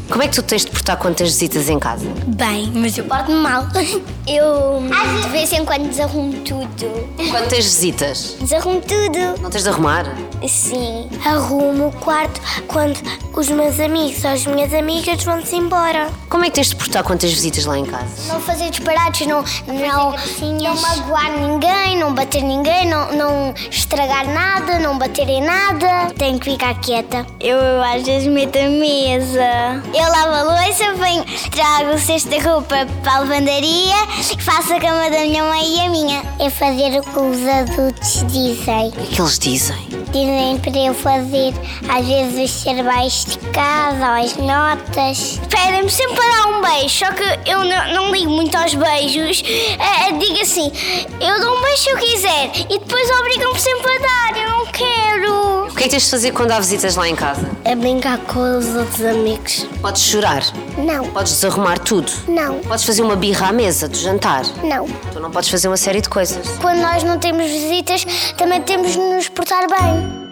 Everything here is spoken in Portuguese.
Como é que tu tens de portar quando tens visitas em casa? Bem, mas eu porto-me mal. Eu, de vez em quando, desarrumo tudo. Quando tens visitas, Desarrumo tudo. não tens de arrumar? Sim. Arrumo o quarto quando os meus amigos ou as minhas amigas vão-se embora. Como é que tens de portar quando tens visitas lá em casa? Não fazer disparates, não magoar ninguém, não bater ninguém, não estragar nada, não bater em nada. Tenho que ficar quieta. Eu às vezes meto a mesa. Eu lavo a louça, trago o cesto de roupa para a lavandaria, faço a cama da minha mãe e a minha. É fazer o que os adultos dizem. O que é que eles dizem? Dizem para eu fazer, às vezes, os trabalhos de casa ou as notas. Pedem-me sempre para dar um beijo, só que eu não ligo muito aos beijos. Digo assim, eu dou um beijo se eu quiser e depois obrigam-me sempre a dar, eu não quero. O que é que tens de fazer quando há visitas lá em casa? É brincar com os outros amigos. Podes chorar? Não, Podes desarrumar tudo? não, Podes fazer uma birra à mesa do jantar? não. Tu não podes fazer uma série de coisas. Quando nós não temos visitas, também temos de nos portar bem.